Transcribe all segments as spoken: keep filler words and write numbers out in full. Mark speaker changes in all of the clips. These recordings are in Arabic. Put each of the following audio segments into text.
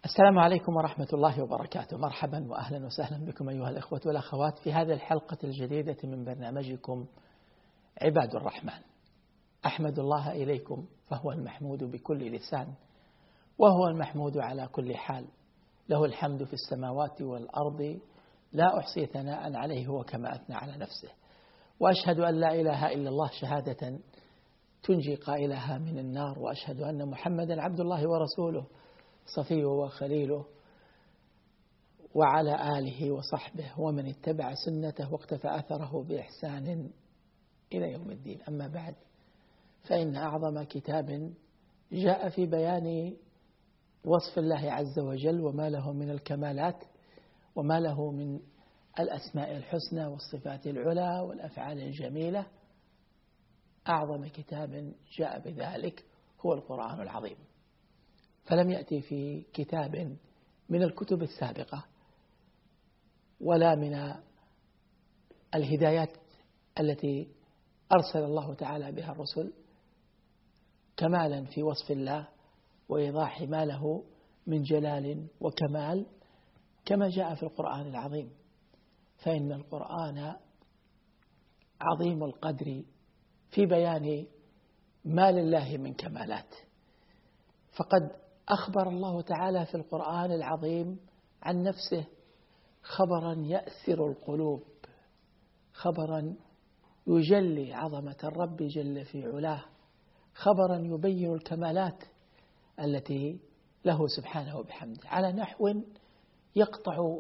Speaker 1: السلام عليكم ورحمة الله وبركاته. مرحبا وأهلا وسهلا بكم أيها الإخوة والأخوات في هذه الحلقة الجديدة من برنامجكم عباد الرحمن. أحمد الله إليكم فهو المحمود بكل لسان، وهو المحمود على كل حال، له الحمد في السماوات والأرض، لا أحصي ثناء عليه هو كما أثنى على نفسه. وأشهد أن لا إله إلا الله شهادة تنجي قائلها من النار، وأشهد أن محمدا عبد الله ورسوله صفيه وخليله، وعلى آله وصحبه ومن اتبع سنته واقتفى أثره بإحسان إلى يوم الدين. أما بعد، فإن أعظم كتاب جاء في بيان وصف الله عز وجل وما له من الكمالات وما له من الأسماء الحسنى والصفات العلى والأفعال الجميلة، أعظم كتاب جاء بذلك هو القرآن العظيم. فلم يأتي في كتاب من الكتب السابقة ولا من الهدايات التي أرسل الله تعالى بها الرسل كمالا في وصف الله وإيضاح ما له من جلال وكمال كما جاء في القرآن العظيم. فإن القرآن عظيم القدر في بيان ما لله من كمالات، فقد أخبر الله تعالى في القرآن العظيم عن نفسه خبرا يأسر القلوب، خبرا يجلي عظمة الرب جل في علاه، خبرا يبين الكمالات التي له سبحانه وبحمده على نحو يقطع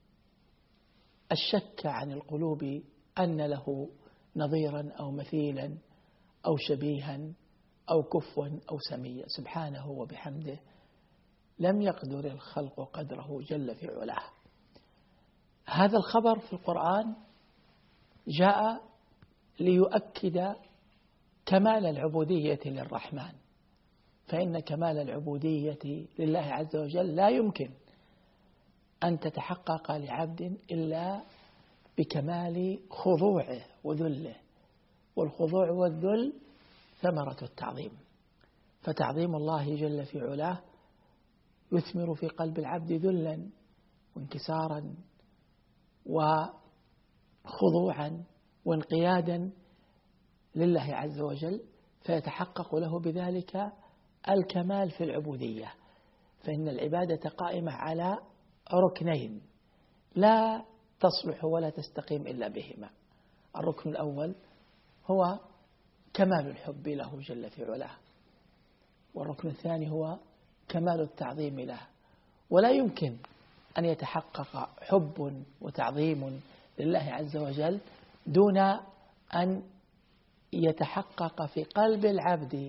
Speaker 1: الشك عن القلوب أن له نظيرا أو مثيلا أو شبيها أو كفوا أو سميا. سبحانه وبحمده لم يقدر الخلق قدره جل في علاه. هذا الخبر في القرآن جاء ليؤكد كمال العبودية للرحمن، فإن كمال العبودية لله عز وجل لا يمكن أن تتحقق لعبد إلا بكمال خضوعه وذله، والخضوع والذل ثمرة التعظيم. فتعظيم الله جل في علاه يثمر في قلب العبد ذلا وانكسارا وخضوعا وانقيادا لله عز وجل، فيتحقق له بذلك الكمال في العبودية. فإن العبادة قائمة على ركنين لا تصلح ولا تستقيم إلا بهما. الركن الأول هو كمال الحب له جل في علاه، والركن الثاني هو كمال التعظيم له. ولا يمكن أن يتحقق حب وتعظيم لله عز وجل دون أن يتحقق في قلب العبد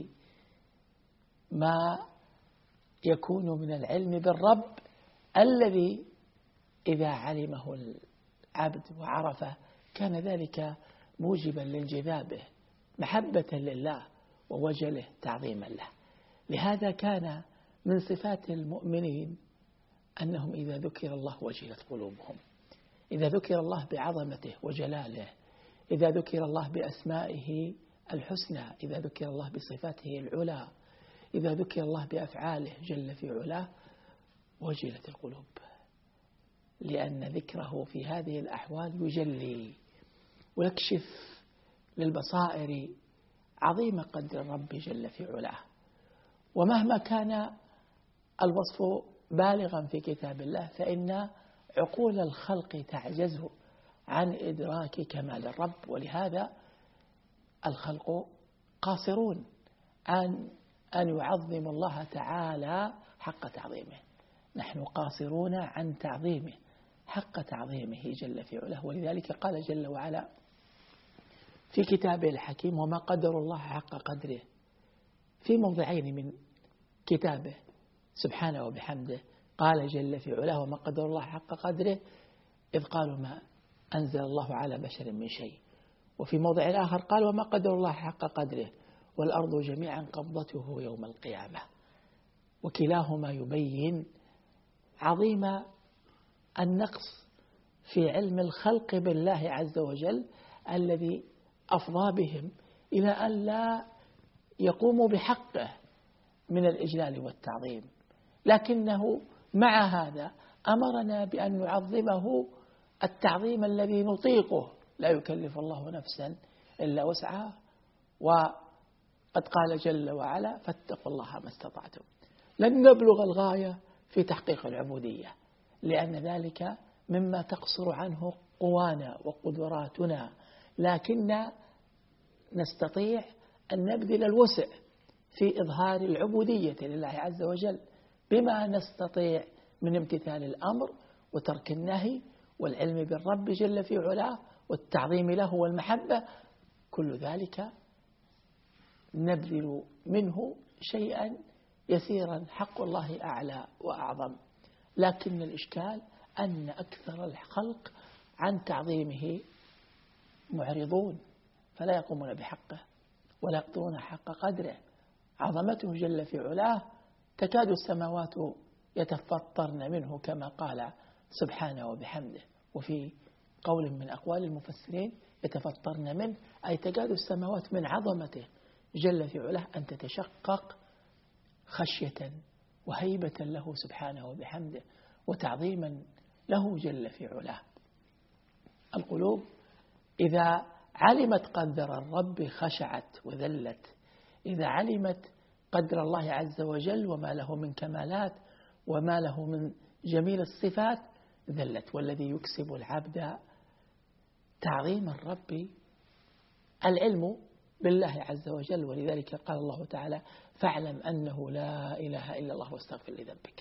Speaker 1: ما يكون من العلم بالرب، الذي إذا علمه العبد وعرفه كان ذلك موجبا لانجذابه محبة لله ووجله تعظيما له. لهذا كان من صفات المؤمنين أنهم إذا ذكر الله وجلت قلوبهم، إذا ذكر الله بعظمته وجلاله، إذا ذكر الله بأسمائه الحسنى، إذا ذكر الله بصفاته العلى، إذا ذكر الله بأفعاله جل في علاه وجلت القلوب، لأن ذكره في هذه الأحوال يجلي ويكشف للبصائر عظيم قدر الرب جل في علاه. ومهما كان الوصف بالغا في كتاب الله فإن عقول الخلق تعجز عن إدراك كمال الرب، ولهذا الخلق قاصرون عن أن يعظم الله تعالى حق تعظيمه. نحن قاصرون عن تعظيمه حق تعظيمه جل في علاه. ولذلك قال جل وعلا في كتابه الحكيم: وما قدر الله حق قدره، في موضعين من كتابه سبحانه وبحمده. قال جل في علاه: وما قدر الله حق قدره إذ قالوا ما أنزل الله على بشر من شيء. وفي موضع آخر قال: وما قدر الله حق قدره والأرض جميعا قبضته يوم القيامة. وكلاهما يبين عظيم النقص في علم الخلق بالله عز وجل، الذي أفضى بهم إلى أن لا يقوموا بحقه من الإجلال والتعظيم، لكنه مع هذا أمرنا بأن نعظمه التعظيم الذي نطيقه، لا يكلف الله نفسا إلا وسعها، وقد قال جل وعلا فاتقوا الله ما استطعتم. لن نبلغ الغاية في تحقيق العبودية، لأن ذلك مما تقصر عنه قوانا وقدراتنا، لكن نستطيع أن نبذل الوسع في إظهار العبودية لله عز وجل بما نستطيع من امتثال الأمر وترك النهي والعلم بالرب جل في علاه والتعظيم له والمحبة. كل ذلك نبذل منه شيئا يسيرا، حق الله أعلى وأعظم. لكن الإشكال أن أكثر الخلق عن تعظيمه معرضون، فلا يقومون بحقه ولا يقدرون حق قدره. عظمته جل في علاه تكاد السماوات يتفطرن منه كما قال سبحانه وبحمده، وفي قول من أقوال المفسرين يتفطرن منه أي تكاد السماوات من عظمته جل في علاه أن تتشقق خشية وهيبة له سبحانه وبحمده وتعظيما له جل في علاه. القلوب إذا علمت قدر الرب خشعت وذلت، إذا علمت قدر الله عز وجل وما له من كمالات وما له من جميل الصفات ذلت. والذي يكسب العبد تعظيم الرب العلم بالله عز وجل، ولذلك قال الله تعالى فاعلم أنه لا إله إلا الله واستغفر لذنبك.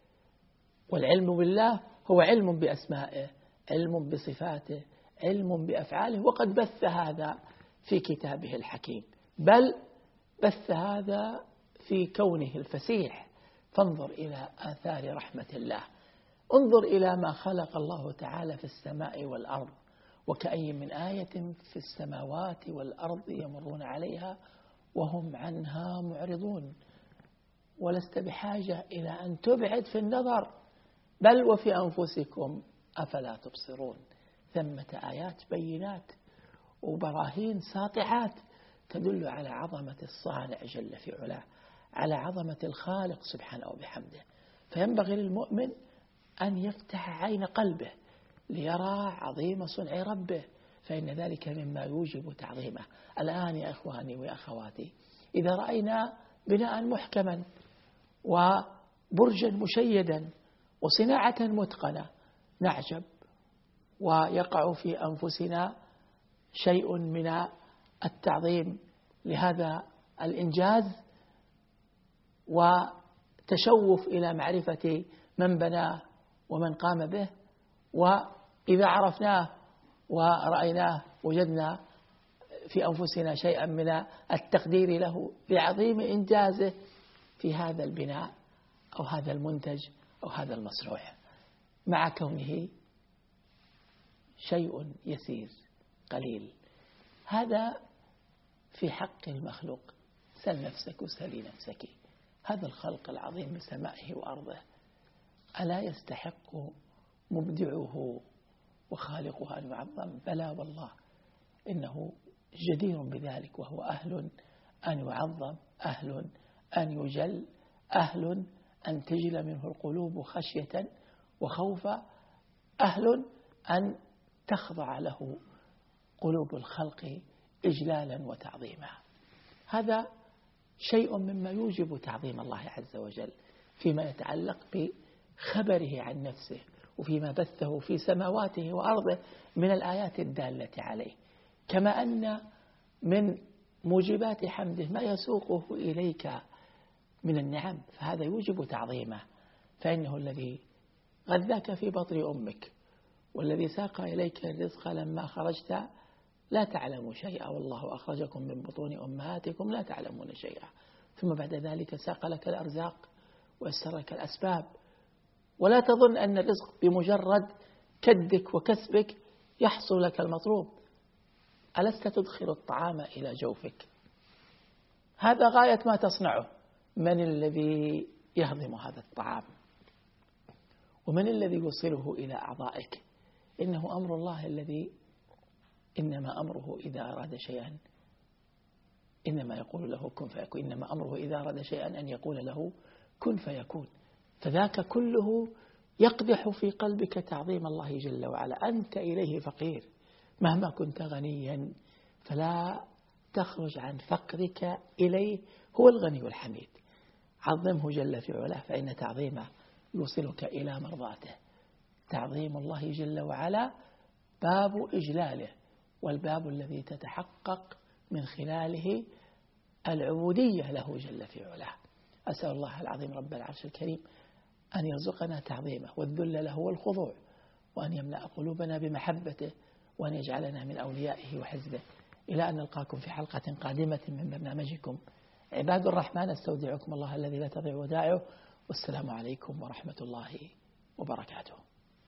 Speaker 1: والعلم بالله هو علم بأسمائه، علم بصفاته، علم بأفعاله، وقد بث هذا في كتابه الحكيم، بل بث هذا في كونه الفسيح. فانظر إلى آثار رحمة الله، انظر إلى ما خلق الله تعالى في السماء والأرض، وكأي من آية في السماوات والأرض يمرون عليها وهم عنها معرضون. ولست بحاجة إلى أن تبعد في النظر، بل وفي أنفسكم أفلا تبصرون. ثمة آيات بينات وبراهين ساطعات تدل على عظمة الصانع جل في علاه، على عظمة الخالق سبحانه وبحمده. فينبغي للمؤمن أن يفتح عين قلبه ليرى عظيم صنع ربه، فإن ذلك مما يوجب تعظيمه. الآن يا إخواني وأخواتي، إذا رأينا بناء محكما وبرجا مشيدا وصناعة متقنة نعجب، ويقع في أنفسنا شيء من التعظيم لهذا الإنجاز وتشوف إلى معرفة من بناه ومن قام به. وإذا عرفناه ورأيناه وجدنا في أنفسنا شيئا من التقدير له لعظيم إنجازه في هذا البناء أو هذا المنتج أو هذا المصنوع، مع كونه شيء يسير قليل. هذا في حق المخلوق. سل نفسك وسلي نفسك، هذا الخلق العظيم بسمائه وأرضه ألا يستحق مبدعه وخالقه أن يعظم؟ بلى والله، إنه جدير بذلك، وهو أهل أن يعظم، أهل أن يجل، أهل أن تجل منه القلوب خشية وخوفا، أهل أن تخضع له قلوب الخلق إجلالا وتعظيما. هذا شيء مما يوجب تعظيم الله عز وجل فيما يتعلق بخبره عن نفسه وفيما بثه في سماواته وأرضه من الآيات الدالة عليه، كما أن من موجبات حمده ما يسوقه إليك من النعم، فهذا يوجب تعظيمه. فإنه الذي غذاك في بطن أمك والذي ساق إليك الرزق لما خرجت لا تعلم شيئا، والله أخرجكم من بطون أمهاتكم لا تعلمون شيئا، ثم بعد ذلك ساق لك الأرزاق ويسر لك الأسباب. ولا تظن أن الرزق بمجرد كدك وكسبك يحصل لك المطلوب. ألست تدخل الطعام إلى جوفك؟ هذا غاية ما تصنعه. من الذي يهضم هذا الطعام؟ ومن الذي يوصله إلى أعضائك؟ إنه أمر الله الذي إنما أمره إذا أراد شيئا إنما يقول له كن فيكون. إنما أمره إذا أراد شيئا أن يقول له كن فيكون. فذاك كله يقدح في قلبك تعظيم الله جل وعلا. أنت إليه فقير مهما كنت غنيا، فلا تخرج عن فقرك إليه، هو الغني الحميد. عظمه جل في علاه، فإن تعظيمه يوصلك إلى مرضاته. تعظيم الله جل وعلا باب إجلاله، والباب الذي تتحقق من خلاله العبودية له جل في علاه. أسأل الله العظيم رب العرش الكريم أن يرزقنا تعظيمه والذل له والخضوع، وأن يملأ قلوبنا بمحبته، وأن يجعلنا من أوليائه وحزبه. إلى أن نلقاكم في حلقة قادمة من برنامجكم عباد الرحمن، استودعكم الله الذي لا تضيع ودائعه، والسلام عليكم ورحمة الله وبركاته.